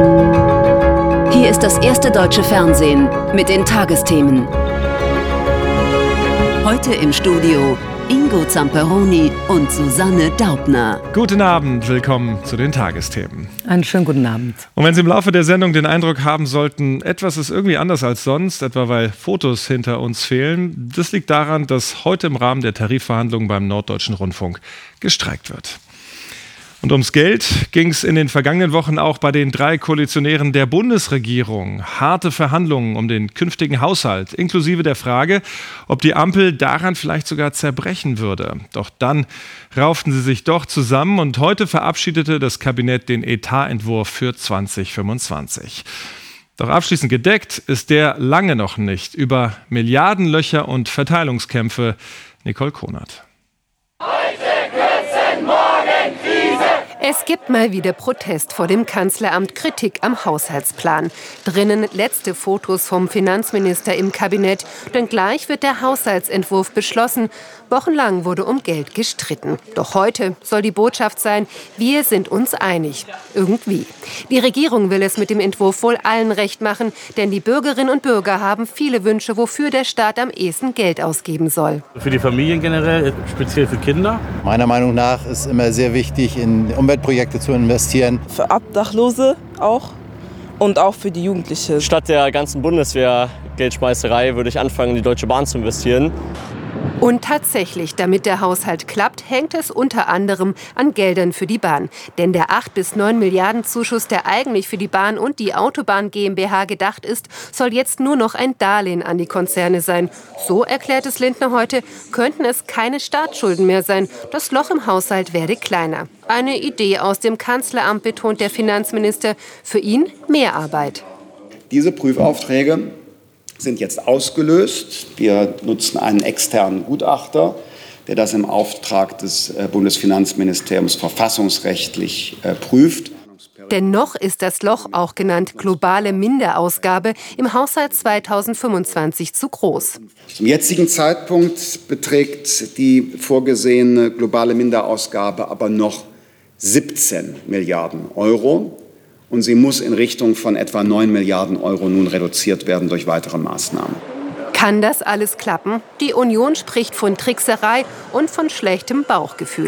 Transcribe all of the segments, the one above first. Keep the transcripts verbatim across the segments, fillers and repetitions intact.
Hier ist das erste deutsche Fernsehen mit den Tagesthemen. Heute im Studio Ingo Zamperoni und Susanne Daubner. Guten Abend, willkommen zu den Tagesthemen. Einen schönen guten Abend. Und wenn Sie im Laufe der Sendung den Eindruck haben sollten, etwas ist irgendwie anders als sonst, etwa weil Fotos hinter uns fehlen, das liegt daran, dass heute im Rahmen der Tarifverhandlungen beim Norddeutschen Rundfunk gestreikt wird. Und ums Geld ging es in den vergangenen Wochen auch bei den drei Koalitionären der Bundesregierung. Harte Verhandlungen um den künftigen Haushalt, inklusive der Frage, ob die Ampel daran vielleicht sogar zerbrechen würde. Doch dann rauften sie sich doch zusammen und heute verabschiedete das Kabinett den Etatentwurf für zwanzig fünfundzwanzig. Doch abschließend gedeckt ist der lange noch nicht. Über Milliardenlöcher und Verteilungskämpfe Nicole Konert. Heute kürzen, morgen Krise. Es gibt mal wieder Protest vor dem Kanzleramt, Kritik am Haushaltsplan. Drinnen letzte Fotos vom Finanzminister im Kabinett, denn gleich wird der Haushaltsentwurf beschlossen. Wochenlang wurde um Geld gestritten. Doch heute soll die Botschaft sein, wir sind uns einig. Irgendwie. Die Regierung will es mit dem Entwurf wohl allen recht machen, denn die Bürgerinnen und Bürger haben viele Wünsche, wofür der Staat am ehesten Geld ausgeben soll. Für die Familien generell, speziell für Kinder? Meiner Meinung nach ist immer sehr wichtig, in Umweltprojekte zu investieren. Für Obdachlose auch und auch für die Jugendlichen. Statt der ganzen Bundeswehr-Geldschmeißerei würde ich anfangen, in die Deutsche Bahn zu investieren. Und tatsächlich, damit der Haushalt klappt, hängt es unter anderem an Geldern für die Bahn. Denn der acht bis neun Milliarden Zuschuss, der eigentlich für die Bahn und die Autobahn GmbH gedacht ist, soll jetzt nur noch ein Darlehen an die Konzerne sein. So erklärt es Lindner heute, könnten es keine Staatsschulden mehr sein. Das Loch im Haushalt werde kleiner. Eine Idee aus dem Kanzleramt, betont der Finanzminister. Für ihn mehr Arbeit. Diese Prüfaufträge sind jetzt ausgelöst. Wir nutzen einen externen Gutachter, der das im Auftrag des Bundesfinanzministeriums verfassungsrechtlich äh, prüft. Dennoch ist das Loch, auch genannt globale Minderausgabe, im Haushalt zweitausendfünfundzwanzig zu groß. Zum jetzigen Zeitpunkt beträgt die vorgesehene globale Minderausgabe aber noch siebzehn Milliarden Euro. Und sie muss in Richtung von etwa neun Milliarden Euro nun reduziert werden durch weitere Maßnahmen. Kann das alles klappen? Die Union spricht von Trickserei und von schlechtem Bauchgefühl.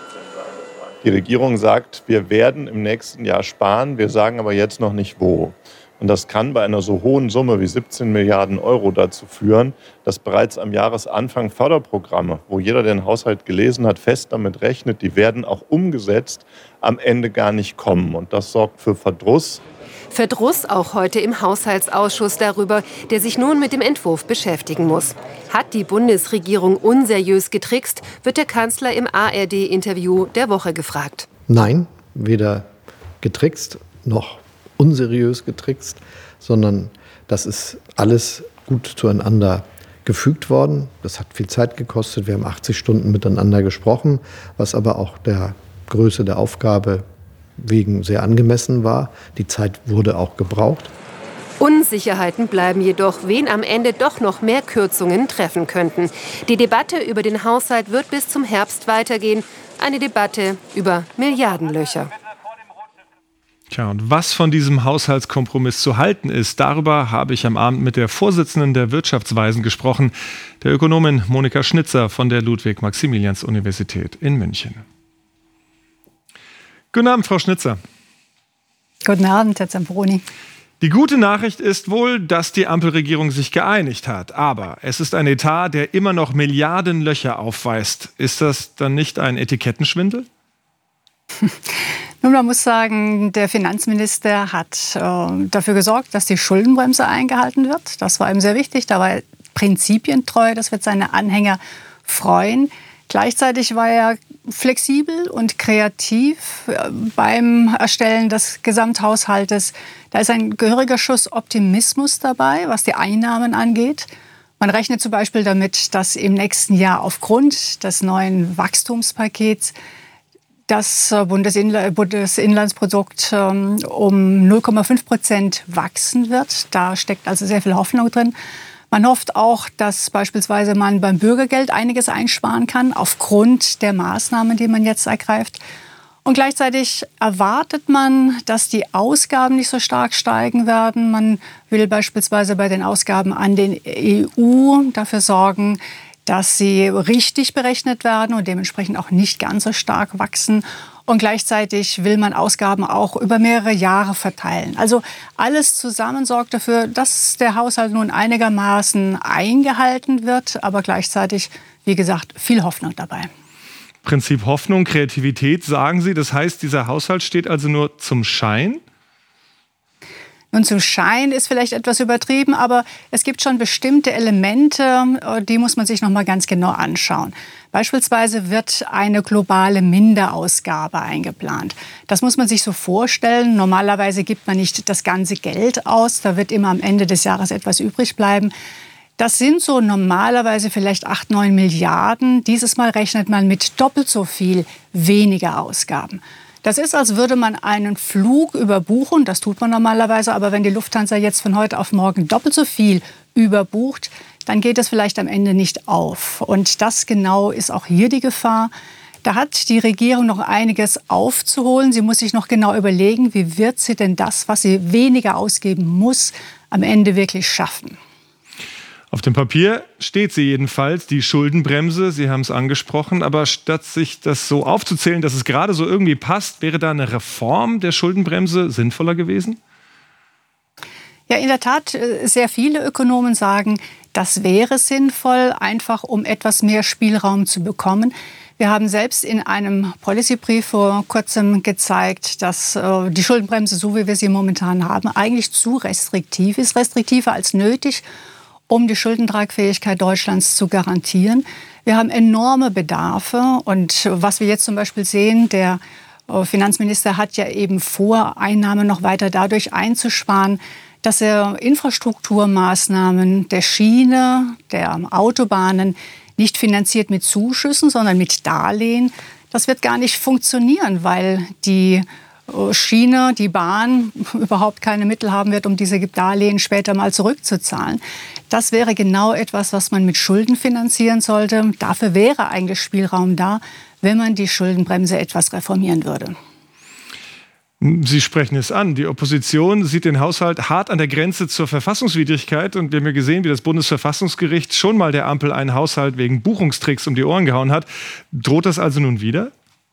Die Regierung sagt, wir werden im nächsten Jahr sparen, wir sagen aber jetzt noch nicht wo. Und das kann bei einer so hohen Summe wie siebzehn Milliarden Euro dazu führen, dass bereits am Jahresanfang Förderprogramme, wo jeder den Haushalt gelesen hat, fest damit rechnet, die werden auch umgesetzt, am Ende gar nicht kommen. Und das sorgt für Verdruss. Verdruss auch heute im Haushaltsausschuss darüber, der sich nun mit dem Entwurf beschäftigen muss. Hat die Bundesregierung unseriös getrickst, wird der Kanzler im A R D-Interview der Woche gefragt. Nein, weder getrickst noch unseriös getrickst, sondern das ist alles gut zueinander gefügt worden. Das hat viel Zeit gekostet. Wir haben achtzig Stunden miteinander gesprochen, was aber auch der Größe der Aufgabe wegen sehr angemessen war. Die Zeit wurde auch gebraucht. Unsicherheiten bleiben jedoch, wen am Ende doch noch mehr Kürzungen treffen könnten. Die Debatte über den Haushalt wird bis zum Herbst weitergehen. Eine Debatte über Milliardenlöcher. Tja, und was von diesem Haushaltskompromiss zu halten ist, darüber habe ich am Abend mit der Vorsitzenden der Wirtschaftsweisen gesprochen, der Ökonomin Monika Schnitzer von der Ludwig-Maximilians-Universität in München. Guten Abend, Frau Schnitzer. Guten Abend, Herr Zamperoni. Die gute Nachricht ist wohl, dass die Ampelregierung sich geeinigt hat. Aber es ist ein Etat, der immer noch Milliardenlöcher aufweist. Ist das dann nicht ein Etikettenschwindel? Nun, man muss sagen, der Finanzminister hat äh, dafür gesorgt, dass die Schuldenbremse eingehalten wird. Das war ihm sehr wichtig. Da war er prinzipientreu. Das wird seine Anhänger freuen. Gleichzeitig war er flexibel und kreativ beim Erstellen des Gesamthaushaltes. Da ist ein gehöriger Schuss Optimismus dabei, was die Einnahmen angeht. Man rechnet zum Beispiel damit, dass im nächsten Jahr aufgrund des neuen Wachstumspakets das Bundesinlandsprodukt um null Komma fünf Prozent wachsen wird. Da steckt also sehr viel Hoffnung drin. Man hofft auch, dass beispielsweise man beim Bürgergeld einiges einsparen kann, aufgrund der Maßnahmen, die man jetzt ergreift. Und gleichzeitig erwartet man, dass die Ausgaben nicht so stark steigen werden. Man will beispielsweise bei den Ausgaben an den E U dafür sorgen, dass sie richtig berechnet werden und dementsprechend auch nicht ganz so stark wachsen. Und gleichzeitig will man Ausgaben auch über mehrere Jahre verteilen. Also alles zusammen sorgt dafür, dass der Haushalt nun einigermaßen eingehalten wird, aber gleichzeitig, wie gesagt, viel Hoffnung dabei. Prinzip Hoffnung, Kreativität, sagen Sie. Das heißt, dieser Haushalt steht also nur zum Schein? Nun, zum Schein ist vielleicht etwas übertrieben, aber es gibt schon bestimmte Elemente, die muss man sich noch mal ganz genau anschauen. Beispielsweise wird eine globale Minderausgabe eingeplant. Das muss man sich so vorstellen. Normalerweise gibt man nicht das ganze Geld aus, da wird immer am Ende des Jahres etwas übrig bleiben. Das sind so normalerweise vielleicht acht, neun Milliarden. Dieses Mal rechnet man mit doppelt so viel weniger Ausgaben. Das ist, als würde man einen Flug überbuchen. Das tut man normalerweise. Aber wenn die Lufthansa jetzt von heute auf morgen doppelt so viel überbucht, dann geht es vielleicht am Ende nicht auf. Und das genau ist auch hier die Gefahr. Da hat die Regierung noch einiges aufzuholen. Sie muss sich noch genau überlegen, wie wird sie denn das, was sie weniger ausgeben muss, am Ende wirklich schaffen. Auf dem Papier steht sie jedenfalls, die Schuldenbremse, Sie haben es angesprochen, aber statt sich das so aufzuzählen, dass es gerade so irgendwie passt, wäre da eine Reform der Schuldenbremse sinnvoller gewesen? Ja, in der Tat, sehr viele Ökonomen sagen, das wäre sinnvoll, einfach um etwas mehr Spielraum zu bekommen. Wir haben selbst in einem Policybrief vor kurzem gezeigt, dass äh, die Schuldenbremse, so wie wir sie momentan haben, eigentlich zu restriktiv ist, restriktiver als nötig, um die Schuldentragfähigkeit Deutschlands zu garantieren. Wir haben enorme Bedarfe und was wir jetzt zum Beispiel sehen, der Finanzminister hat ja eben vor, Einnahmen noch weiter dadurch einzusparen, dass er Infrastrukturmaßnahmen der Schiene, der Autobahnen nicht finanziert mit Zuschüssen, sondern mit Darlehen. Das wird gar nicht funktionieren, weil die Schiene, die Bahn überhaupt keine Mittel haben wird, um diese Darlehen später mal zurückzuzahlen. Das wäre genau etwas, was man mit Schulden finanzieren sollte. Dafür wäre eigentlich Spielraum da, wenn man die Schuldenbremse etwas reformieren würde. Sie sprechen es an. Die Opposition sieht den Haushalt hart an der Grenze zur Verfassungswidrigkeit. Und wir haben ja gesehen, wie das Bundesverfassungsgericht schon mal der Ampel einen Haushalt wegen Buchungstricks um die Ohren gehauen hat. Droht das also nun wieder?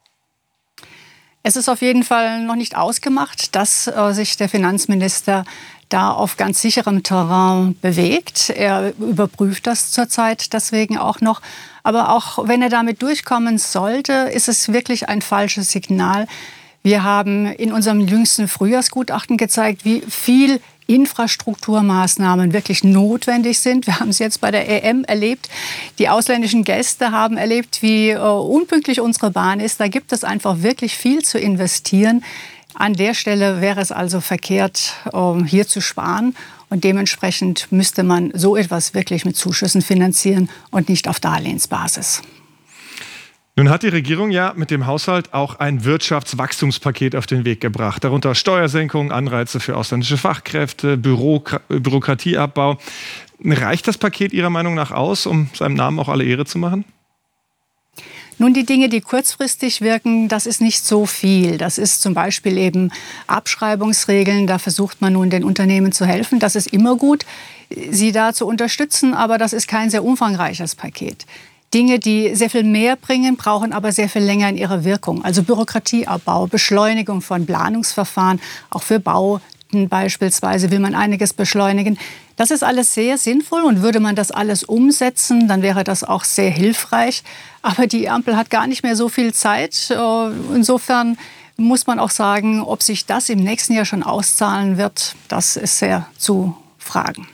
Es ist auf jeden Fall noch nicht ausgemacht, dass äh, sich der Finanzminister da auf ganz sicherem Terrain bewegt. Er überprüft das zurzeit deswegen auch noch. Aber auch wenn er damit durchkommen sollte, ist es wirklich ein falsches Signal. Wir haben in unserem jüngsten Frühjahrsgutachten gezeigt, wie viel Infrastrukturmaßnahmen wirklich notwendig sind. Wir haben es jetzt bei der E M erlebt. Die ausländischen Gäste haben erlebt, wie äh, unpünktlich unsere Bahn ist. Da gibt es einfach wirklich viel zu investieren. An der Stelle wäre es also verkehrt, äh, hier zu sparen. Und dementsprechend müsste man so etwas wirklich mit Zuschüssen finanzieren und nicht auf Darlehensbasis. Nun hat die Regierung ja mit dem Haushalt auch ein Wirtschaftswachstumspaket auf den Weg gebracht. Darunter Steuersenkungen, Anreize für ausländische Fachkräfte, Büro, Bürokratieabbau. Reicht das Paket Ihrer Meinung nach aus, um seinem Namen auch alle Ehre zu machen? Nun, die Dinge, die kurzfristig wirken, das ist nicht so viel. Das ist zum Beispiel eben Abschreibungsregeln. Da versucht man nun den Unternehmen zu helfen. Das ist immer gut, sie da zu unterstützen, aber das ist kein sehr umfangreiches Paket. Dinge, die sehr viel mehr bringen, brauchen aber sehr viel länger in ihrer Wirkung. Also Bürokratieabbau, Beschleunigung von Planungsverfahren, auch für Bauten beispielsweise will man einiges beschleunigen. Das ist alles sehr sinnvoll und würde man das alles umsetzen, dann wäre das auch sehr hilfreich. Aber die Ampel hat gar nicht mehr so viel Zeit. Insofern muss man auch sagen, ob sich das im nächsten Jahr schon auszahlen wird, das ist sehr zu fragen.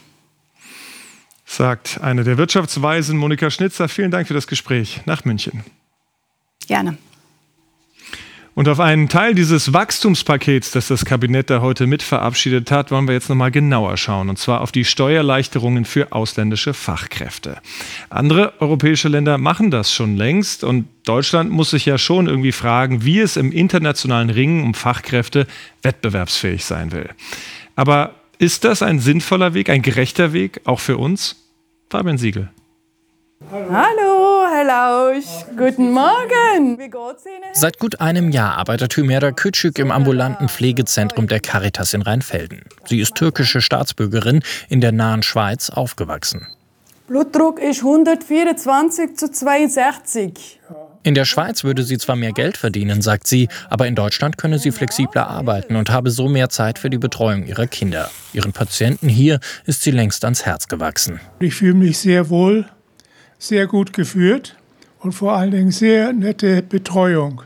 Sagt eine der Wirtschaftsweisen, Monika Schnitzer. Vielen Dank für das Gespräch nach München. Gerne. Und auf einen Teil dieses Wachstumspakets, das das Kabinett da heute mit verabschiedet hat, wollen wir jetzt noch mal genauer schauen. Und zwar auf die Steuererleichterungen für ausländische Fachkräfte. Andere europäische Länder machen das schon längst. Und Deutschland muss sich ja schon irgendwie fragen, wie es im internationalen Ringen um Fachkräfte wettbewerbsfähig sein will. Aber ist das ein sinnvoller Weg, ein gerechter Weg, auch für uns? Fabian Siegel. Hallo, Herr Lausch. Guten Morgen. Wie geht's Ihnen? Seit gut einem Jahr arbeitet Hümeyra Küçük im ambulanten Pflegezentrum der Caritas in Rheinfelden. Sie ist türkische Staatsbürgerin, in der nahen Schweiz aufgewachsen. Blutdruck ist hundertvierundzwanzig zu zweiundsechzig. In der Schweiz würde sie zwar mehr Geld verdienen, sagt sie, aber in Deutschland könne sie flexibler arbeiten und habe so mehr Zeit für die Betreuung ihrer Kinder. Ihren Patienten hier ist sie längst ans Herz gewachsen. Ich fühle mich sehr wohl, sehr gut geführt und vor allen Dingen sehr nette Betreuung.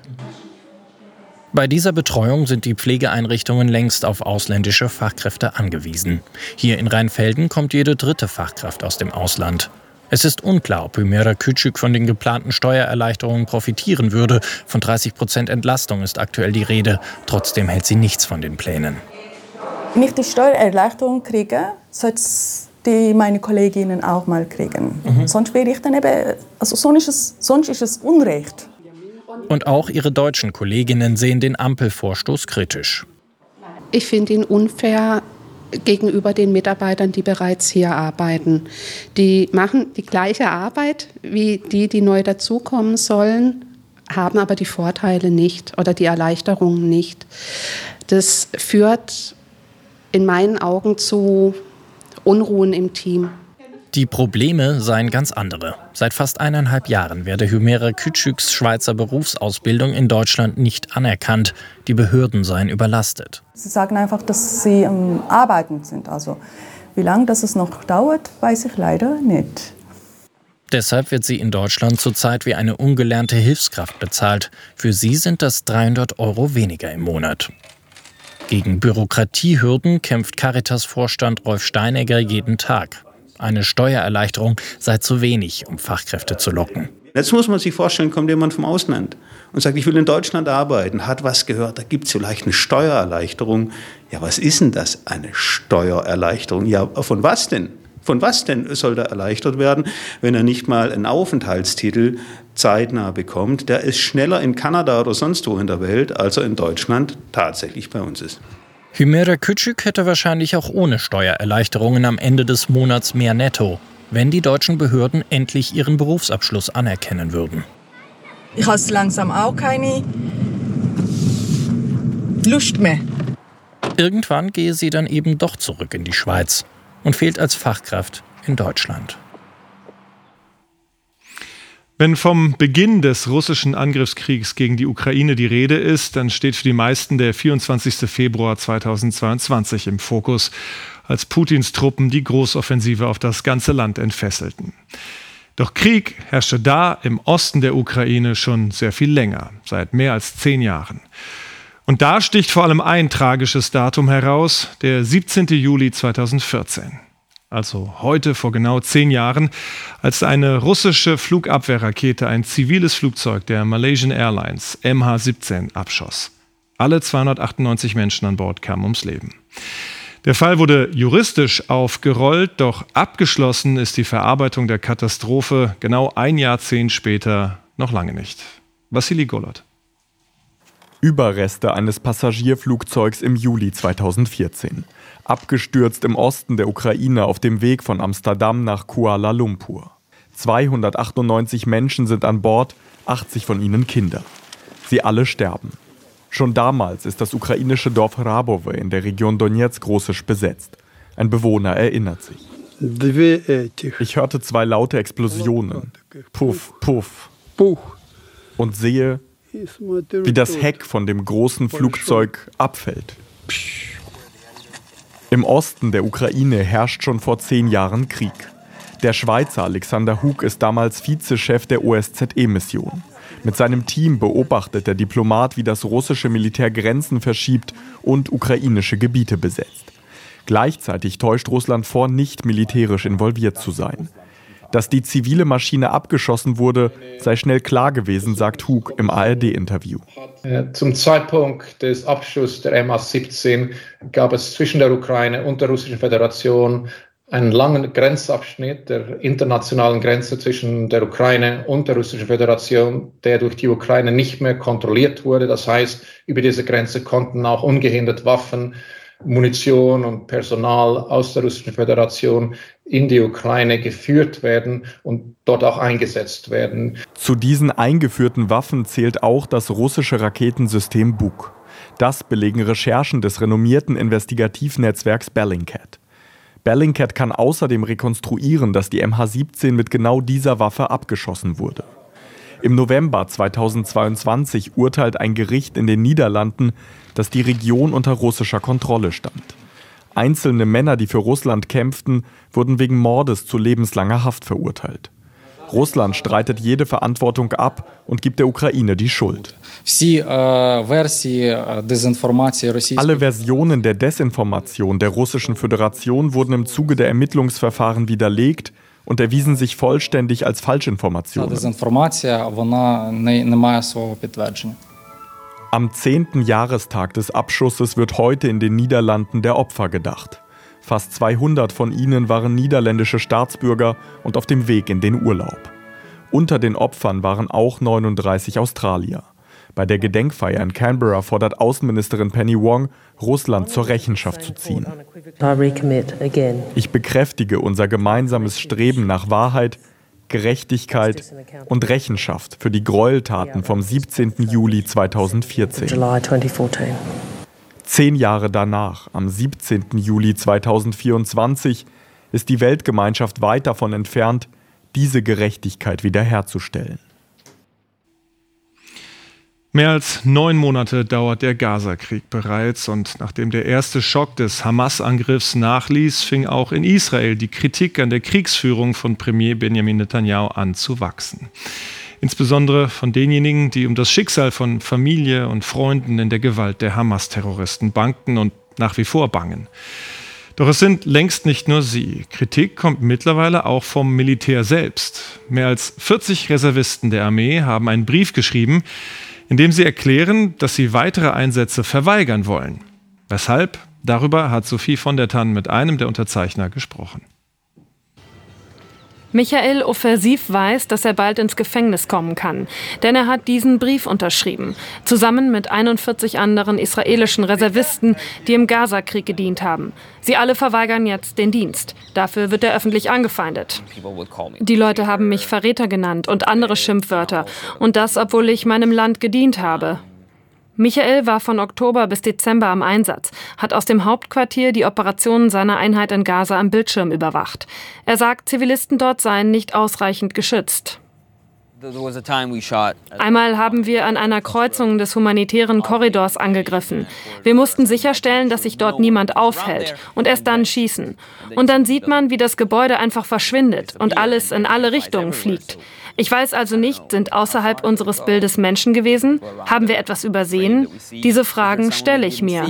Bei dieser Betreuung sind die Pflegeeinrichtungen längst auf ausländische Fachkräfte angewiesen. Hier in Rheinfelden kommt jede dritte Fachkraft aus dem Ausland. Es ist unklar, ob Hümeyra Küçük von den geplanten Steuererleichterungen profitieren würde. Von dreißig Prozent Entlastung ist aktuell die Rede. Trotzdem hält sie nichts von den Plänen. Wenn ich die Steuererleichterung kriege, sollte die meine Kolleginnen auch mal kriegen. Mhm. Sonst wäre ich dann eben, also sonst ist es, sonst ist es Unrecht. Und auch ihre deutschen Kolleginnen sehen den Ampelvorstoß kritisch. Ich finde ihn unfair gegenüber den Mitarbeitern, die bereits hier arbeiten. Die machen die gleiche Arbeit wie die, die neu dazukommen sollen, haben aber die Vorteile nicht oder die Erleichterungen nicht. Das führt in meinen Augen zu Unruhen im Team. Die Probleme seien ganz andere. Seit fast eineinhalb Jahren werde Hümeyra Küçüks Schweizer Berufsausbildung in Deutschland nicht anerkannt. Die Behörden seien überlastet. Sie sagen einfach, dass sie am Arbeiten sind. Also wie lange das es noch dauert, weiß ich leider nicht. Deshalb wird sie in Deutschland zurzeit wie eine ungelernte Hilfskraft bezahlt. Für sie sind das dreihundert Euro weniger im Monat. Gegen Bürokratiehürden kämpft Caritas-Vorstand Rolf Steinegger jeden Tag. Eine Steuererleichterung sei zu wenig, um Fachkräfte zu locken. Jetzt muss man sich vorstellen, kommt jemand vom Ausland und sagt, ich will in Deutschland arbeiten, hat was gehört, da gibt es vielleicht eine Steuererleichterung. Ja, was ist denn das, eine Steuererleichterung? Ja, von was denn? Von was denn soll er erleichtert werden, wenn er nicht mal einen Aufenthaltstitel zeitnah bekommt? Der ist schneller in Kanada oder sonst wo in der Welt, als er in Deutschland tatsächlich bei uns ist. Hümeyra Küçük hätte wahrscheinlich auch ohne Steuererleichterungen am Ende des Monats mehr netto, wenn die deutschen Behörden endlich ihren Berufsabschluss anerkennen würden. Ich habe langsam auch keine Lust mehr. Irgendwann gehe sie dann eben doch zurück in die Schweiz und fehlt als Fachkraft in Deutschland. Wenn vom Beginn des russischen Angriffskriegs gegen die Ukraine die Rede ist, dann steht für die meisten der vierundzwanzigster Februar zweitausendzweiundzwanzig im Fokus, als Putins Truppen die Großoffensive auf das ganze Land entfesselten. Doch Krieg herrschte da im Osten der Ukraine schon sehr viel länger, seit mehr als zehn Jahren. Und da sticht vor allem ein tragisches Datum heraus, der siebzehnten Juli zweitausendvierzehn. Also heute vor genau zehn Jahren, als eine russische Flugabwehrrakete ein ziviles Flugzeug der Malaysian Airlines M H siebzehn abschoss. Alle zweihundertachtundneunzig Menschen an Bord kamen ums Leben. Der Fall wurde juristisch aufgerollt, doch abgeschlossen ist die Verarbeitung der Katastrophe genau ein Jahrzehnt später noch lange nicht. Wassili Golod. Überreste eines Passagierflugzeugs im Juli zweitausendvierzehn. Abgestürzt im Osten der Ukraine auf dem Weg von Amsterdam nach Kuala Lumpur. zweihundertachtundneunzig Menschen sind an Bord, achtzig von ihnen Kinder. Sie alle sterben. Schon damals ist das ukrainische Dorf Rabowe in der Region Donetsk russisch besetzt. Ein Bewohner erinnert sich. Ich hörte zwei laute Explosionen. Puff, puff. Und sehe, wie das Heck von dem großen Flugzeug abfällt. Im Osten der Ukraine herrscht schon vor zehn Jahren Krieg. Der Schweizer Alexander Hug ist damals Vizechef der O S Z E-Mission. Mit seinem Team beobachtet der Diplomat, wie das russische Militär Grenzen verschiebt und ukrainische Gebiete besetzt. Gleichzeitig täuscht Russland vor, nicht militärisch involviert zu sein. Dass die zivile Maschine abgeschossen wurde, sei schnell klar gewesen, sagt Hug im A R D-Interview. Zum Zeitpunkt des Abschusses der M H siebzehn gab es zwischen der Ukraine und der Russischen Föderation einen langen Grenzabschnitt der internationalen Grenze zwischen der Ukraine und der Russischen Föderation, der durch die Ukraine nicht mehr kontrolliert wurde. Das heißt, über diese Grenze konnten auch ungehindert Waffen Munition und Personal aus der Russischen Föderation in die Ukraine geführt werden und dort auch eingesetzt werden. Zu diesen eingeführten Waffen zählt auch das russische Raketensystem Buk. Das belegen Recherchen des renommierten Investigativnetzwerks Bellingcat. Bellingcat kann außerdem rekonstruieren, dass die M H siebzehn mit genau dieser Waffe abgeschossen wurde. Im November zweitausendzweiundzwanzig urteilt ein Gericht in den Niederlanden, dass die Region unter russischer Kontrolle stand. Einzelne Männer, die für Russland kämpften, wurden wegen Mordes zu lebenslanger Haft verurteilt. Russland streitet jede Verantwortung ab und gibt der Ukraine die Schuld. Alle Versionen der Desinformation der Russischen Föderation wurden im Zuge der Ermittlungsverfahren widerlegt und erwiesen sich vollständig als Falschinformationen. Am zehnten Jahrestag des Abschusses wird heute in den Niederlanden der Opfer gedacht. Fast zweihundert von ihnen waren niederländische Staatsbürger und auf dem Weg in den Urlaub. Unter den Opfern waren auch neununddreißig Australier. Bei der Gedenkfeier in Canberra fordert Außenministerin Penny Wong, Russland zur Rechenschaft zu ziehen. Ich bekräftige unser gemeinsames Streben nach Wahrheit, Gerechtigkeit und Rechenschaft für die Gräueltaten vom siebzehnten Juli zweitausendvierzehn. Zehn Jahre danach, am siebzehnten Juli zweitausendvierundzwanzig, ist die Weltgemeinschaft weit davon entfernt, diese Gerechtigkeit wiederherzustellen. Mehr als neun Monate dauert der Gaza-Krieg bereits und nachdem der erste Schock des Hamas-Angriffs nachließ, fing auch in Israel die Kritik an der Kriegsführung von Premier Benjamin Netanyahu an zu wachsen. Insbesondere von denjenigen, die um das Schicksal von Familie und Freunden in der Gewalt der Hamas-Terroristen bangten und nach wie vor bangen. Doch es sind längst nicht nur sie. Kritik kommt mittlerweile auch vom Militär selbst. Mehr als vierzig Reservisten der Armee haben einen Brief geschrieben, in dem sie erklären, dass sie weitere Einsätze verweigern wollen. Weshalb? Darüber hat Sophie von der Tann mit einem der Unterzeichner gesprochen. Michael Offensiv weiß, dass er bald ins Gefängnis kommen kann, denn er hat diesen Brief unterschrieben, zusammen mit einundvierzig anderen israelischen Reservisten, die im Gaza-Krieg gedient haben. Sie alle verweigern jetzt den Dienst. Dafür wird er öffentlich angefeindet. Die Leute haben mich Verräter genannt und andere Schimpfwörter, und das, obwohl ich meinem Land gedient habe. Michael war von Oktober bis Dezember am Einsatz, hat aus dem Hauptquartier die Operationen seiner Einheit in Gaza am Bildschirm überwacht. Er sagt, Zivilisten dort seien nicht ausreichend geschützt. Einmal haben wir an einer Kreuzung des humanitären Korridors angegriffen. Wir mussten sicherstellen, dass sich dort niemand aufhält und erst dann schießen. Und dann sieht man, wie das Gebäude einfach verschwindet und alles in alle Richtungen fliegt. Ich weiß also nicht, sind außerhalb unseres Bildes Menschen gewesen? Haben wir etwas übersehen? Diese Fragen stelle ich mir.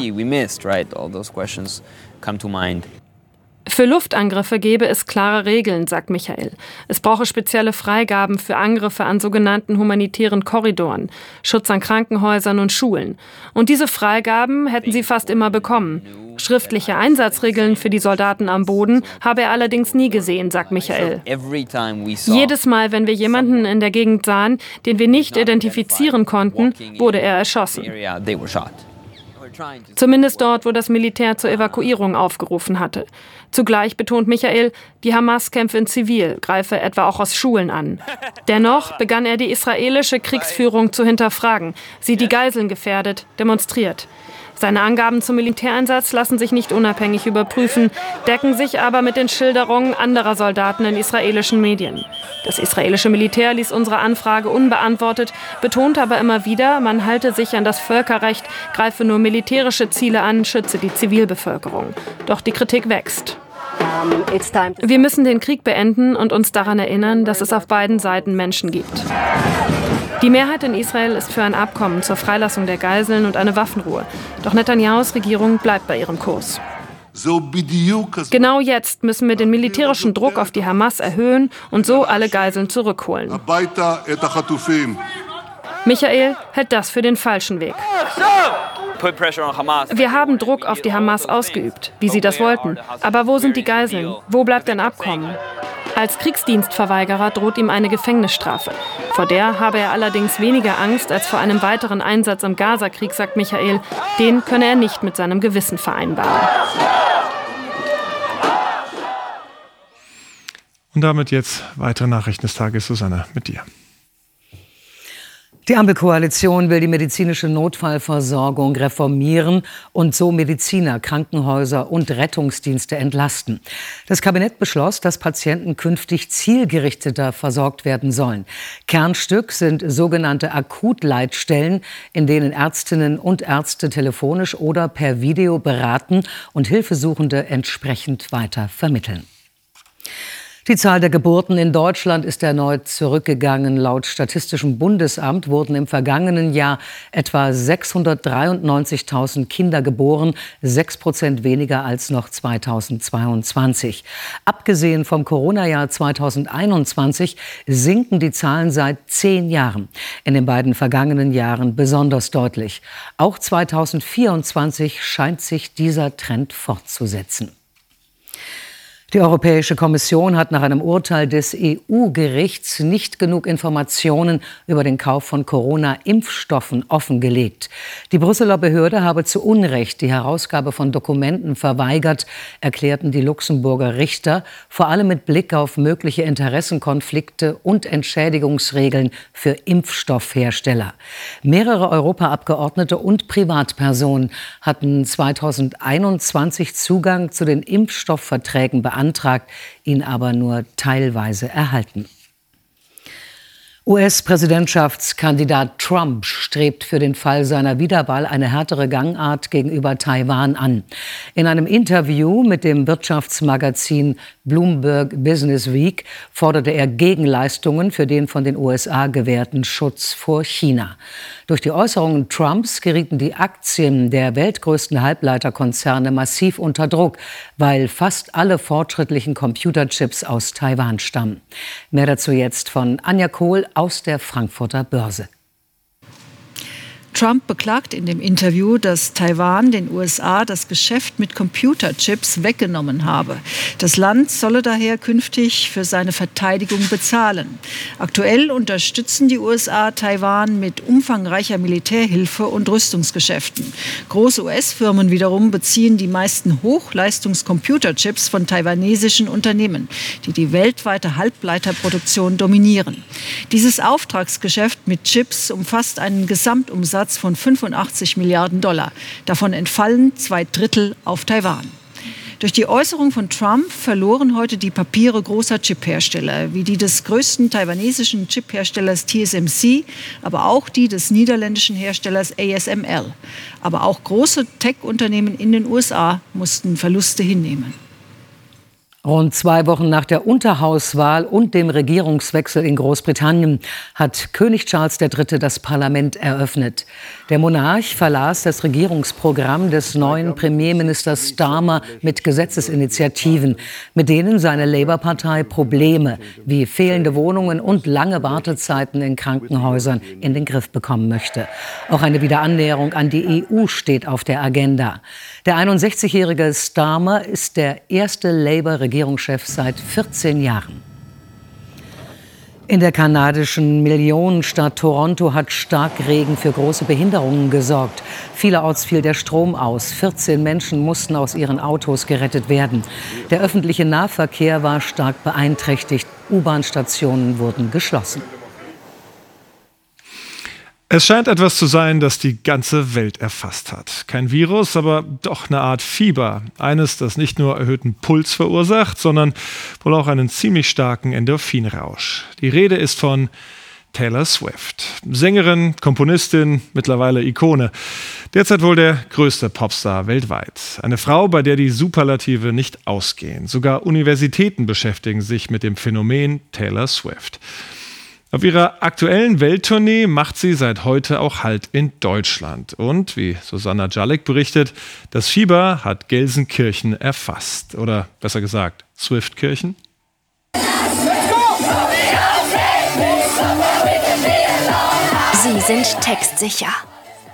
Für Luftangriffe gäbe es klare Regeln, sagt Michael. Es brauche spezielle Freigaben für Angriffe an sogenannten humanitären Korridoren, Schutz an Krankenhäusern und Schulen. Und diese Freigaben hätten sie fast immer bekommen. Schriftliche Einsatzregeln für die Soldaten am Boden habe er allerdings nie gesehen, sagt Michael. Jedes Mal, wenn wir jemanden in der Gegend sahen, den wir nicht identifizieren konnten, wurde er erschossen. Zumindest dort, wo das Militär zur Evakuierung aufgerufen hatte. Zugleich betont Michael, die Hamas kämpfe in Zivil, greife etwa auch aus Schulen an. Dennoch begann er die israelische Kriegsführung zu hinterfragen, sie die Geiseln gefährdet, demonstriert. Seine Angaben zum Militäreinsatz lassen sich nicht unabhängig überprüfen, decken sich aber mit den Schilderungen anderer Soldaten in israelischen Medien. Das israelische Militär ließ unsere Anfrage unbeantwortet, betont aber immer wieder, man halte sich an das Völkerrecht, greife nur militärische Ziele an, schütze die Zivilbevölkerung. Doch die Kritik wächst. Wir müssen den Krieg beenden und uns daran erinnern, dass es auf beiden Seiten Menschen gibt. Die Mehrheit in Israel ist für ein Abkommen zur Freilassung der Geiseln und eine Waffenruhe. Doch Netanyahus Regierung bleibt bei ihrem Kurs. Genau jetzt müssen wir den militärischen Druck auf die Hamas erhöhen und so alle Geiseln zurückholen. Michael hält das für den falschen Weg. Wir haben Druck auf die Hamas ausgeübt, wie sie das wollten. Aber wo sind die Geiseln? Wo bleibt ein Abkommen? Als Kriegsdienstverweigerer droht ihm eine Gefängnisstrafe. Vor der habe er allerdings weniger Angst als vor einem weiteren Einsatz im Gaza-Krieg, sagt Michael. Den könne er nicht mit seinem Gewissen vereinbaren. Und damit jetzt weitere Nachrichten des Tages. Susanne, mit dir. Die Ampelkoalition will die medizinische Notfallversorgung reformieren und so Mediziner, Krankenhäuser und Rettungsdienste entlasten. Das Kabinett beschloss, dass Patienten künftig zielgerichteter versorgt werden sollen. Kernstück sind sogenannte Akutleitstellen, in denen Ärztinnen und Ärzte telefonisch oder per Video beraten und Hilfesuchende entsprechend weiter vermitteln. Die Zahl der Geburten in Deutschland ist erneut zurückgegangen. Laut Statistischem Bundesamt wurden im vergangenen Jahr etwa sechshundertdreiundneunzigtausend Kinder geboren, sechs Prozent weniger als noch zweitausendzweiundzwanzig. Abgesehen vom Corona-Jahr zweitausendeinundzwanzig sinken die Zahlen seit zehn Jahren. In den beiden vergangenen Jahren besonders deutlich. Auch zweitausendvierundzwanzig scheint sich dieser Trend fortzusetzen. Die Europäische Kommission hat nach einem Urteil des E U-Gerichts nicht genug Informationen über den Kauf von Corona-Impfstoffen offengelegt. Die Brüsseler Behörde habe zu Unrecht die Herausgabe von Dokumenten verweigert, erklärten die Luxemburger Richter, vor allem mit Blick auf mögliche Interessenkonflikte und Entschädigungsregeln für Impfstoffhersteller. Mehrere Europaabgeordnete und Privatpersonen hatten zweitausendeinundzwanzig Zugang zu den Impfstoffverträgen beantragt, ihn aber nur teilweise erhalten. U S-Präsidentschaftskandidat Trump strebt für den Fall seiner Wiederwahl eine härtere Gangart gegenüber Taiwan an. In einem Interview mit dem Wirtschaftsmagazin Bloomberg Business Week forderte er Gegenleistungen für den von den U S A gewährten Schutz vor China. Durch die Äußerungen Trumps gerieten die Aktien der weltgrößten Halbleiterkonzerne massiv unter Druck, weil fast alle fortschrittlichen Computerchips aus Taiwan stammen. Mehr dazu jetzt von Anja Kohl aus der Frankfurter Börse. Trump beklagt in dem Interview, dass Taiwan den U S A das Geschäft mit Computerchips weggenommen habe. Das Land solle daher künftig für seine Verteidigung bezahlen. Aktuell unterstützen die U S A Taiwan mit umfangreicher Militärhilfe und Rüstungsgeschäften. Große U S-Firmen wiederum beziehen die meisten Hochleistungs-Computerchips von taiwanesischen Unternehmen, die die weltweite Halbleiterproduktion dominieren. Dieses Auftragsgeschäft mit Chips umfasst einen Gesamtumsatz von fünfundachtzig Milliarden Dollar. Davon entfallen zwei Drittel auf Taiwan. Durch die Äußerung von Trump verloren heute die Papiere großer Chiphersteller, wie die des größten taiwanesischen Chipherstellers T S M C, aber auch die des niederländischen Herstellers A S M L. Aber auch große Tech-Unternehmen in den U S A mussten Verluste hinnehmen. Rund zwei Wochen nach der Unterhauswahl und dem Regierungswechsel in Großbritannien hat König Charles der Dritte das Parlament eröffnet. Der Monarch verlas das Regierungsprogramm des neuen Premierministers Starmer mit Gesetzesinitiativen, mit denen seine Labour-Partei Probleme wie fehlende Wohnungen und lange Wartezeiten in Krankenhäusern in den Griff bekommen möchte. Auch eine Wiederannäherung an die E U steht auf der Agenda. Der einundsechzigjährige Starmer ist der erste Labour-Regierungschef seit vierzehn Jahren. In der kanadischen Millionenstadt Toronto hat Starkregen für große Behinderungen gesorgt. Vielerorts fiel der Strom aus. vierzehn Menschen mussten aus ihren Autos gerettet werden. Der öffentliche Nahverkehr war stark beeinträchtigt. U-Bahn-Stationen wurden geschlossen. Es scheint etwas zu sein, das die ganze Welt erfasst hat. Kein Virus, aber doch eine Art Fieber. Eines, das nicht nur erhöhten Puls verursacht, sondern wohl auch einen ziemlich starken Endorphinrausch. Die Rede ist von Taylor Swift. Sängerin, Komponistin, mittlerweile Ikone. Derzeit wohl der größte Popstar weltweit. Eine Frau, bei der die Superlative nicht ausgehen. Sogar Universitäten beschäftigen sich mit dem Phänomen Taylor Swift. Auf ihrer aktuellen Welttournee macht sie seit heute auch Halt in Deutschland. Und, wie Susanna Jalek berichtet, das Fieber hat Gelsenkirchen erfasst. Oder besser gesagt, Swiftkirchen. Sie sind textsicher.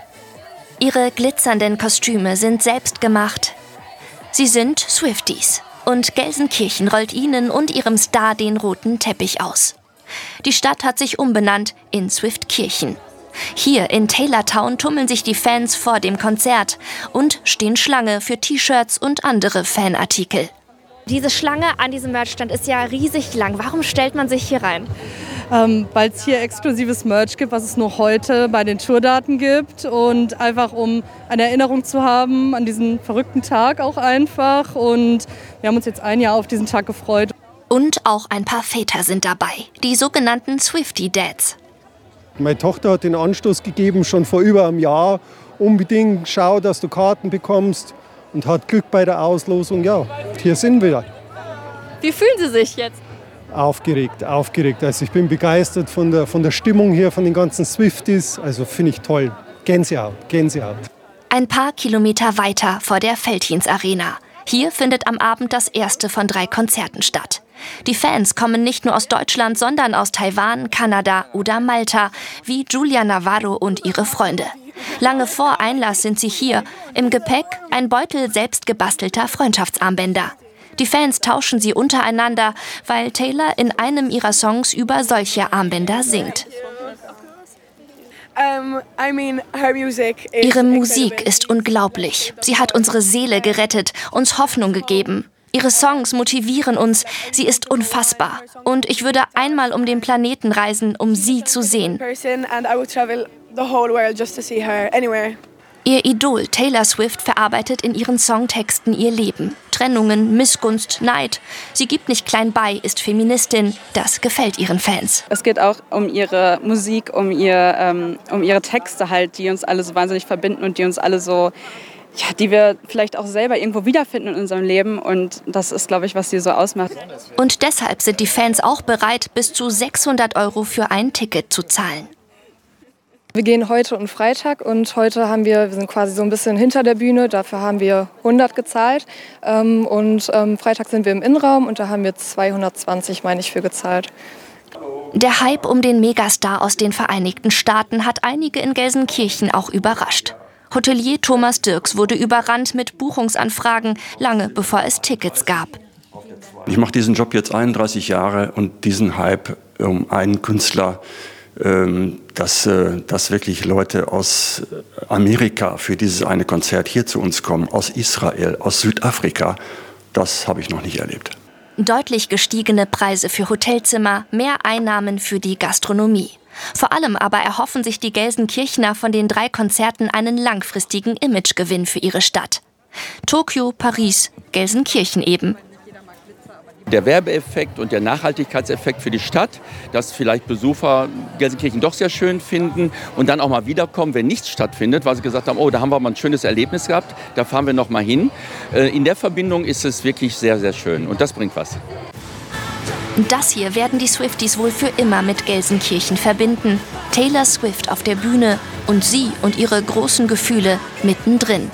Ihre glitzernden Kostüme sind selbst gemacht. Sie sind Swifties. Und Gelsenkirchen rollt ihnen und ihrem Star den roten Teppich aus. Die Stadt hat sich umbenannt in Swiftkirchen. Hier in Taylortown tummeln sich die Fans vor dem Konzert und stehen Schlange für T-Shirts und andere Fanartikel. Diese Schlange an diesem Merchstand ist ja riesig lang. Warum stellt man sich hier rein? Ähm, weil es hier exklusives Merch gibt, was es nur heute bei den Tourdaten gibt. Und einfach um eine Erinnerung zu haben an diesen verrückten Tag auch einfach. Und wir haben uns jetzt ein Jahr auf diesen Tag gefreut. Und auch ein paar Väter sind dabei, die sogenannten Swiftie-Dads. Meine Tochter hat den Anstoß gegeben, schon vor über einem Jahr. Unbedingt schau, dass du Karten bekommst, und hat Glück bei der Auslosung. Ja, hier sind wir. Wie fühlen Sie sich jetzt? Aufgeregt, aufgeregt. Also ich bin begeistert von der, von der Stimmung hier, von den ganzen Swifties. Also finde ich toll. Gänsehaut, Gänsehaut. Ein paar Kilometer weiter vor der Veltins Arena. Hier findet am Abend das erste von drei Konzerten statt. Die Fans kommen nicht nur aus Deutschland, sondern aus Taiwan, Kanada oder Malta, wie Julia Navarro und ihre Freunde. Lange vor Einlass sind sie hier. Im Gepäck ein Beutel selbstgebastelter Freundschaftsarmbänder. Die Fans tauschen sie untereinander, weil Taylor in einem ihrer Songs über solche Armbänder singt. Ihre Musik ist unglaublich. Sie hat unsere Seele gerettet, uns Hoffnung gegeben. Ihre Songs motivieren uns. Sie ist unfassbar. Und ich würde einmal um den Planeten reisen, um sie zu sehen. Ihr Idol Taylor Swift verarbeitet in ihren Songtexten ihr Leben. Trennungen, Missgunst, Neid. Sie gibt nicht klein bei, ist Feministin. Das gefällt ihren Fans. Es geht auch um ihre Musik, um, ihr, ähm, um ihre Texte halt, die uns alle so wahnsinnig verbinden und die uns alle so, ja, die wir vielleicht auch selber irgendwo wiederfinden in unserem Leben. Und das ist, glaube ich, was sie so ausmacht. Und deshalb sind die Fans auch bereit, bis zu sechshundert Euro für ein Ticket zu zahlen. Wir gehen heute und Freitag und heute haben wir, wir sind quasi so ein bisschen hinter der Bühne, dafür haben wir hundert gezahlt und Freitag sind wir im Innenraum und da haben wir zweihundertzwanzig, meine ich, für gezahlt. Der Hype um den Megastar aus den Vereinigten Staaten hat einige in Gelsenkirchen auch überrascht. Hotelier Thomas Dirks wurde überrannt mit Buchungsanfragen, lange bevor es Tickets gab. Ich mache diesen Job jetzt einunddreißig Jahre und diesen Hype um einen Künstler, Dass, dass wirklich Leute aus Amerika für dieses eine Konzert hier zu uns kommen, aus Israel, aus Südafrika, das habe ich noch nicht erlebt. Deutlich gestiegene Preise für Hotelzimmer, mehr Einnahmen für die Gastronomie. Vor allem aber erhoffen sich die Gelsenkirchener von den drei Konzerten einen langfristigen Imagegewinn für ihre Stadt. Tokio, Paris, Gelsenkirchen eben. Der Werbeeffekt und der Nachhaltigkeitseffekt für die Stadt, dass vielleicht Besucher Gelsenkirchen doch sehr schön finden und dann auch mal wiederkommen, wenn nichts stattfindet, weil sie gesagt haben, oh, da haben wir mal ein schönes Erlebnis gehabt, da fahren wir noch mal hin. In der Verbindung ist es wirklich sehr, sehr schön und das bringt was. Das hier werden die Swifties wohl für immer mit Gelsenkirchen verbinden. Taylor Swift auf der Bühne und sie und ihre großen Gefühle mittendrin.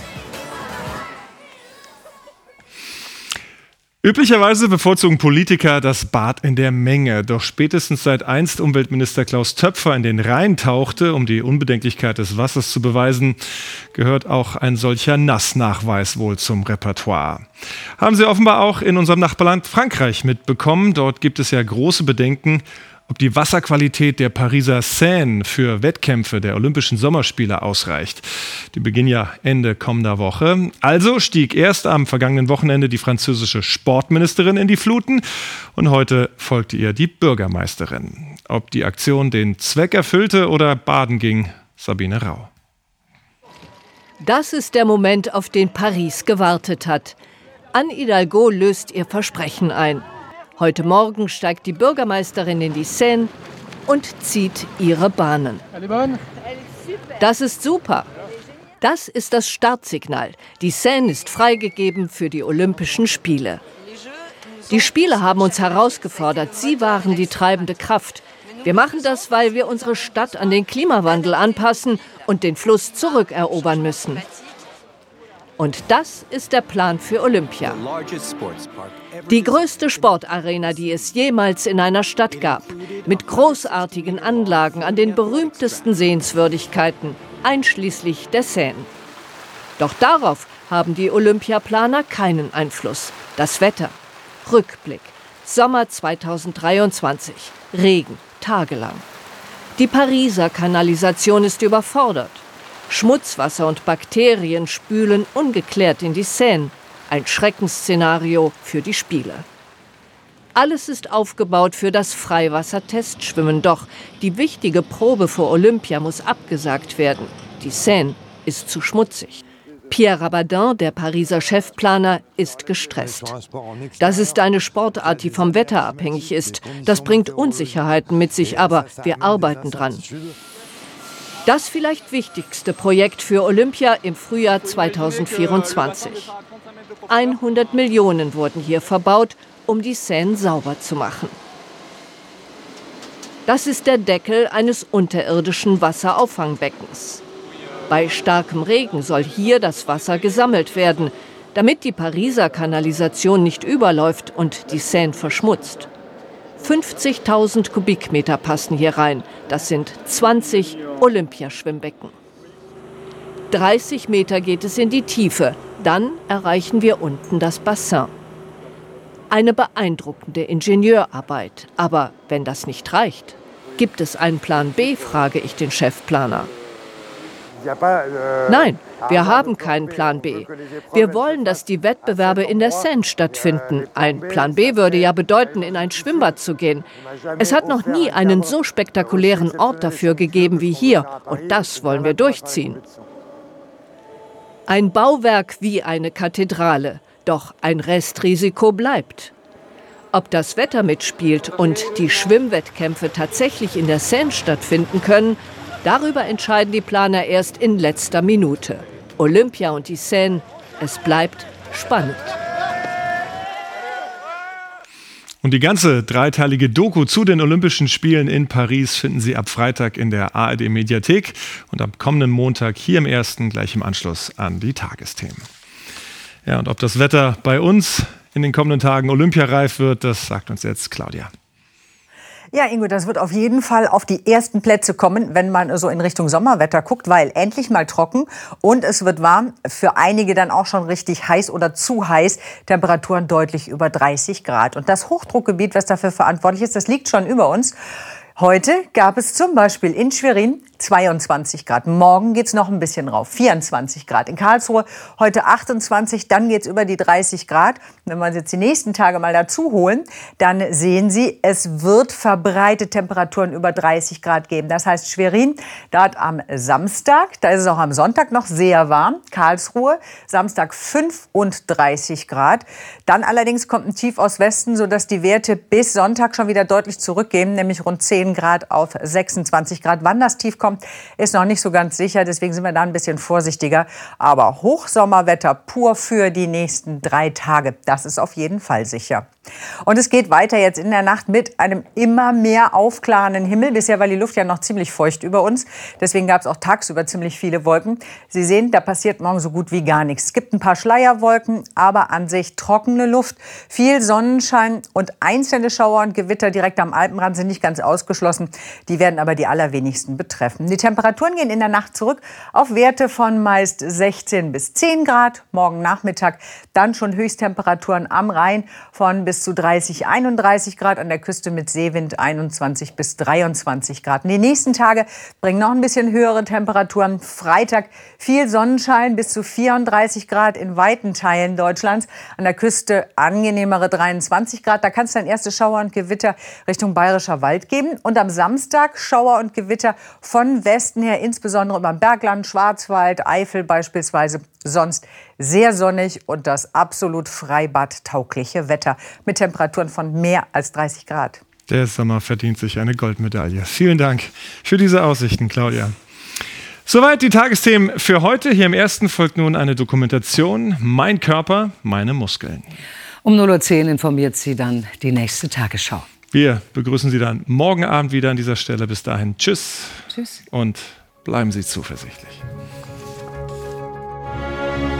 Üblicherweise bevorzugen Politiker das Bad in der Menge. Doch spätestens seit einst Umweltminister Klaus Töpfer in den Rhein tauchte, um die Unbedenklichkeit des Wassers zu beweisen, gehört auch ein solcher Nassnachweis wohl zum Repertoire. Haben Sie offenbar auch in unserem Nachbarland Frankreich mitbekommen. Dort gibt es ja große Bedenken, ob die Wasserqualität der Pariser Seine für Wettkämpfe der Olympischen Sommerspiele ausreicht. Die beginnen ja Ende kommender Woche. Also stieg erst am vergangenen Wochenende die französische Sportministerin in die Fluten und heute folgte ihr die Bürgermeisterin. Ob die Aktion den Zweck erfüllte oder baden ging, Sabine Rau. Das ist der Moment, auf den Paris gewartet hat. Anne Hidalgo löst ihr Versprechen ein. Heute Morgen steigt die Bürgermeisterin in die Seine und zieht ihre Bahnen. Das ist super. Das ist das Startsignal. Die Seine ist freigegeben für die Olympischen Spiele. Die Spiele haben uns herausgefordert. Sie waren die treibende Kraft. Wir machen das, weil wir unsere Stadt an den Klimawandel anpassen und den Fluss zurückerobern müssen. Und das ist der Plan für Olympia. Die größte Sportarena, die es jemals in einer Stadt gab. Mit großartigen Anlagen an den berühmtesten Sehenswürdigkeiten, einschließlich der Seine. Doch darauf haben die Olympiaplaner keinen Einfluss. Das Wetter. Rückblick. Sommer zweitausenddreiundzwanzig. Regen, tagelang. Die Pariser Kanalisation ist überfordert. Schmutzwasser und Bakterien spülen ungeklärt in die Seine. Ein Schreckensszenario für die Spiele. Alles ist aufgebaut für das Freiwassertestschwimmen. Doch die wichtige Probe vor Olympia muss abgesagt werden. Die Seine ist zu schmutzig. Pierre Rabadin, der Pariser Chefplaner, ist gestresst. Das ist eine Sportart, die vom Wetter abhängig ist. Das bringt Unsicherheiten mit sich, aber wir arbeiten dran. Das vielleicht wichtigste Projekt für Olympia im Frühjahr zweitausendvierundzwanzig. hundert Millionen wurden hier verbaut, um die Seine sauber zu machen. Das ist der Deckel eines unterirdischen Wasserauffangbeckens. Bei starkem Regen soll hier das Wasser gesammelt werden, damit die Pariser Kanalisation nicht überläuft und die Seine verschmutzt. fünfzigtausend Kubikmeter passen hier rein. Das sind zwanzig Olympiaschwimmbecken. dreißig Meter geht es in die Tiefe. Dann erreichen wir unten das Bassin. Eine beeindruckende Ingenieurarbeit. Aber wenn das nicht reicht, gibt es einen Plan B, frage ich den Chefplaner. Nein, wir haben keinen Plan B. Wir wollen, dass die Wettbewerbe in der Seine stattfinden. Ein Plan B würde ja bedeuten, in ein Schwimmbad zu gehen. Es hat noch nie einen so spektakulären Ort dafür gegeben wie hier. Und das wollen wir durchziehen. Ein Bauwerk wie eine Kathedrale. Doch ein Restrisiko bleibt. Ob das Wetter mitspielt und die Schwimmwettkämpfe tatsächlich in der Seine stattfinden können, darüber entscheiden die Planer erst in letzter Minute. Olympia und die Seine, es bleibt spannend. Und die ganze dreiteilige Doku zu den Olympischen Spielen in Paris finden Sie ab Freitag in der A R D-Mediathek und am kommenden Montag hier im Ersten gleich im Anschluss an die Tagesthemen. Ja, und ob das Wetter bei uns in den kommenden Tagen olympiareif wird, das sagt uns jetzt Claudia. Ja, Ingo, das wird auf jeden Fall auf die ersten Plätze kommen, wenn man so in Richtung Sommerwetter guckt, weil endlich mal trocken und es wird warm. Für einige dann auch schon richtig heiß oder zu heiß. Temperaturen deutlich über dreißig Grad. Und das Hochdruckgebiet, was dafür verantwortlich ist, das liegt schon über uns. Heute gab es zum Beispiel in Schwerin zweiundzwanzig Grad. Morgen geht's noch ein bisschen rauf, vierundzwanzig Grad. In Karlsruhe heute achtundzwanzig, dann geht's über die dreißig Grad. Wenn wir uns jetzt die nächsten Tage mal dazu holen, dann sehen Sie, es wird verbreitet Temperaturen über dreißig Grad geben. Das heißt Schwerin, dort am Samstag, da ist es auch am Sonntag noch sehr warm. Karlsruhe, Samstag fünfunddreißig Grad. Dann allerdings kommt ein Tief aus Westen, sodass die Werte bis Sonntag schon wieder deutlich zurückgehen, nämlich rund zehn Grad auf sechsundzwanzig Grad. Wann das Tief kommt, ist noch nicht so ganz sicher. Deswegen sind wir da ein bisschen vorsichtiger. Aber Hochsommerwetter pur für die nächsten drei Tage. Das ist auf jeden Fall sicher. Und es geht weiter jetzt in der Nacht mit einem immer mehr aufklarenden Himmel. Bisher war die Luft ja noch ziemlich feucht über uns. Deswegen gab es auch tagsüber ziemlich viele Wolken. Sie sehen, da passiert morgen so gut wie gar nichts. Es gibt ein paar Schleierwolken, aber an sich trockene Luft, viel Sonnenschein und einzelne Schauer und Gewitter direkt am Alpenrand sind nicht ganz ausgeschlossen. Die werden aber die allerwenigsten betreffen. Die Temperaturen gehen in der Nacht zurück auf Werte von meist sechzehn bis zehn Grad. Morgen Nachmittag dann schon Höchsttemperaturen am Rhein von bis zu dreißig, einunddreißig Grad, an der Küste mit Seewind einundzwanzig bis dreiundzwanzig Grad. Und die nächsten Tage bringen noch ein bisschen höhere Temperaturen. Freitag viel Sonnenschein bis zu vierunddreißig Grad in weiten Teilen Deutschlands. An der Küste angenehmere dreiundzwanzig Grad. Da kann es dann erste Schauer und Gewitter Richtung Bayerischer Wald geben. Und am Samstag Schauer und Gewitter von Westen her, insbesondere über Bergland, Schwarzwald, Eifel beispielsweise. Sonst sehr sonnig und das absolut freibadtaugliche Wetter mit Temperaturen von mehr als dreißig Grad. Der Sommer verdient sich eine Goldmedaille. Vielen Dank für diese Aussichten, Claudia. Soweit die Tagesthemen für heute. Hier im Ersten folgt nun eine Dokumentation Mein Körper, meine Muskeln. Um null Uhr zehn informiert Sie dann die nächste Tagesschau. Wir begrüßen Sie dann morgen Abend wieder an dieser Stelle. Bis dahin, tschüss. Tschüss. Und bleiben Sie zuversichtlich.